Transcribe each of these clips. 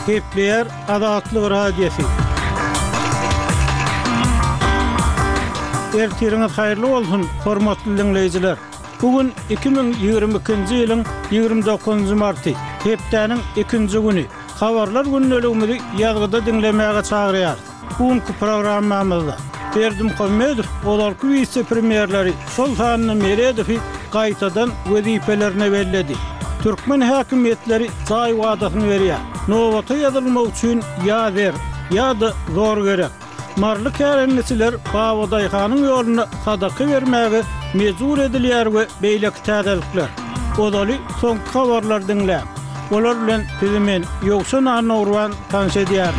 Kepler Adatlyk Radiosu. Ertiriniz hayırlı olsun, hormatly dinleyijiler. Bugün 2022-nji ýylyň 29 marty, hepdeniň 2-nji güni. Habarlar günneligimizi ýazgyda dinlemäge çagyrýar. Bugünkü programmamyzda Berdim Komedow olarky vice premierleri Sultan Meredow gaýtadan wezipelerine belledi. Türkmen häkimetleri çay wadasyny berýär. Nowata ýazylmak üçin ýa-da ýa-da zor gerek. Marly kärenlisiler Bawadyhanyň ýoluna sadaka bermäge mezur edilýär we beýleki täzelikler. Odaly soňky habarlar dinlä. Olar bilen bizimen ýoksa Nurwan tanşedýär.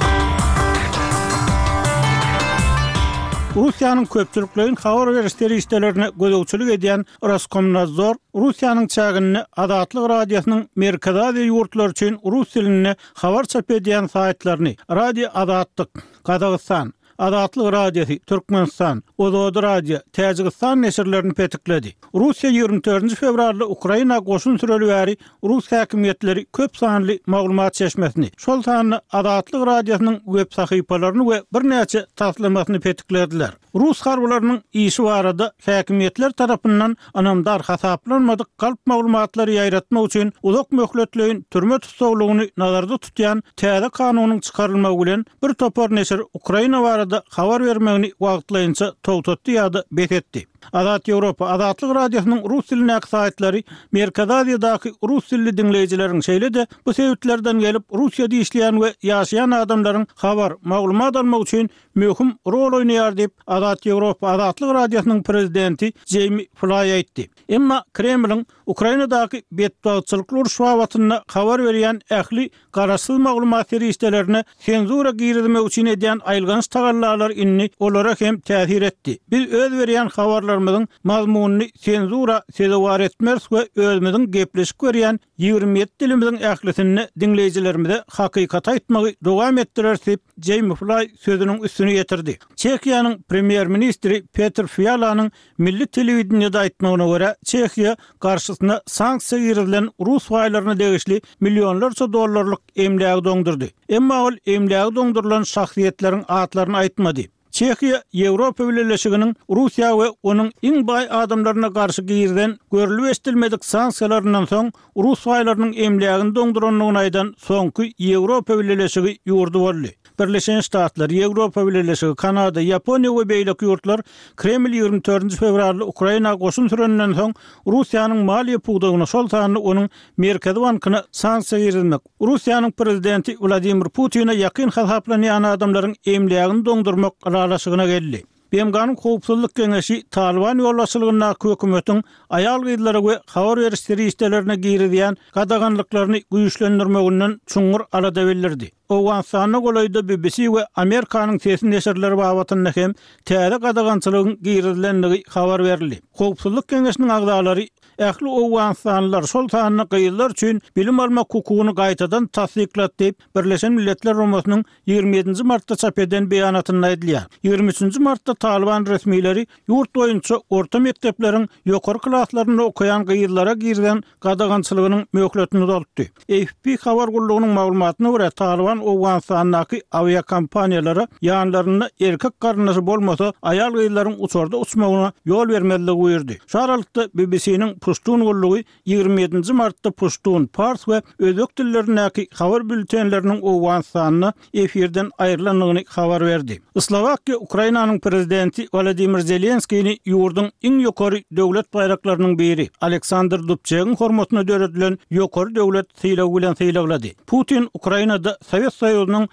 Russiýanyň köpçüliklerin habar berişleri işlerine gözegçilik edýän Roskomnadzor Russiýanyň çagyny Adatlyk Radiosynyň Merkezi Aziýa ýurtlar üçin rus dilinde habar çap edýän saýtlaryny Radio Adatlyk, Kazakystan, Adatlyk Radiosu, Türkmenistan, Ozod Radio, Täjikistan neşirlerini petikledi. Russiýa 24 fevralda Ukraina goşun süreli bäri Rus häkimetleri köp sanly maglumat çeşmesini, şol sanly Adatlyk Radiosynyň web sahypalaryny we birnäçe taslamasyny petiklediler. Rus harbylarynyň işi barada häkimetler tarapyndan anamdar hasaplanmadyk galp maglumatlary ýaýratmak üçin uzak möhletleýin türme tutsaglygyny nazarda tutýan täze kanunyň çykarylmagy bilen bir topar neşir Ukraina barada habar bermegini wagtlaýynça togtatdy ýa-da beketdi. Azat Ýewropa Adatlyk Radiosynyň rus diline saýtlary Merkezi Aziýadaky rus dilli dinleýijileriň şeýle-de bu sebäplerden gelip Russiýada işleýän we ýaşaýan adamlaryň habar, maglumat almak üçin möhüm rol oýnaýar diýip Azat Ýewropa Adatlyk Radiosynyň prezidenti Jamie Fly aýtdy. Emma Kremliň Ukrainadaky betbagçylyk uruş watyna habar berýän ähli garaşsyz maglumat berişlerine senzura girdirmek üçin edýän aýlgans tagallar inni olara hem täsir etdi. Biz öz berýän habarlarymyzyň mazmunyny senzura sedewar etmez we özümiziň gepleşik berýän 27 dilimiziň ählisini dinleýijilerimize hakykat aýtmagy dowam etdirer diýip Jamie Fly sözüniň üstüne ýetirdi. Çekiýanyň premier ministri Petr Fialanyň milli telewizionyada aýtmagyna görä, Çekiýa garşysyna sanksiýa girilen Rus waýlaryna degişli millionlarça dollarlyk emlägi doňdurdy. Emma ol emlägi doňdurulan şahsiýetleriň atlaryny aýtmady. Çekiýa Ýewropa Birleşiginiň Russiýa we onuň iň baý adamlaryna garşy girden görülip estilmedik sanksiýalaryndan soň Rus waýlarynyň emlägini doňduranlygyny aýdan soňky Ýewropa Birleşigi ýurdu boldy. Birleşen Ştatlar, Ýewropa Birleşigi, Kanada, Ýaponiýa we beýleki ýurtlar Kreml 24 fevralda Ukraina goşun sürenden soň Russiýanyň maliýe pugdagyny şol sanly onuň Merkezi bankyna sanksiýa girilmek. Russiýanyň prezidenti Vladimir Putin'e ýakyn hasaplanýan adamlaryň emlägini doňdurmak aralaşygyna geldi. Bemganyň howpsuzlyk geňeşi Taliban ýolbaşçylygyna hökümetiň aýal gyzlary we habar berişleri işlerine girilýän gadaganlyklaryny güýçlendirmeginden çuňur alada bildirdi. Owganstanyň golaýda BBC we Amerikanyň sesini neşirleri bawatyna hem täze gadagançylygyň girilýänligi habar berildi. Howpsuzlyk geňeşiniň agdalary ähli Owganstanlylar şol sanyny gyýylar üçin bilim almak hukugyny gaýtadan tasdiklat diýip Birleşen Milletler Romasynyň 27 martda çap eden beýanatynda aýdylýar. 23 martda Taliban resmileri ýurt boýunça orta mektepleriň ýokary klaslaryny okuyan gyýylara girden gadagançylygynyň möhletini dolupdy. AFP habar gullugynyň maglumatyna görä Taliban Owganstanyň aviya kompaniýalary ýanlaryna erkek garynasy bolmasa aýal gyýylaryň uçarda uçmagyna ýol bermezligi buyurdy. Şu aralykda BBC'niň Pushtun gullugy 27 martda Pushtun, Pars we özbek dillerindäki habar bültenleriniň Owganstanyna efirden aýrylanlygyny habar berdi. Slovakiýa Ukrainanyň prezidenti Volodymyr Zelenskiýni ýurdun iň ýokary döwlet bayraklarynyň biri Aleksandr Dubčegiň hormatyna döredilen ýokary döwlet sylagy bilen sylaglady. Putin Ukrainada Sowet Soýuzynyň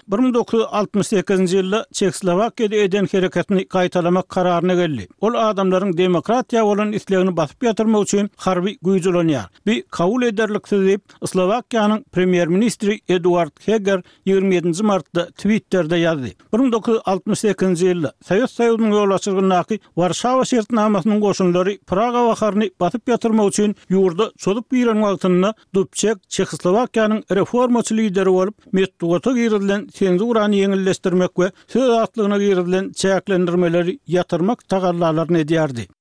1968-nji ýylda Çekslowakiýada eden hereketini gaýtalamak kararyna geldi. Ol adamlaryň demokratiýa bolan islegini basyp ýatyrmak üçin harby güýçlenýär. Bir kabul ederliksiz diýip Slowakiýanyň premier ministri Eduard Heger 27 martda Twitter'da ýazdy. 1968-nji ýylda Sowet Soýuzynyň ýolbaşçylygynaky Warşawa şertnamasynyň goşunlary Praga baharyny basyp ýatyrmak üçin ýurda çolup ýyran wagtynda Dubček Çekslowakiýanyň reformaçy lideri bolup metduata girilen senzurany ýeňilleşdirmek we söz atlygyna girilen çäklendirmeleri ýatyrmak tagallalaryny edýärdi.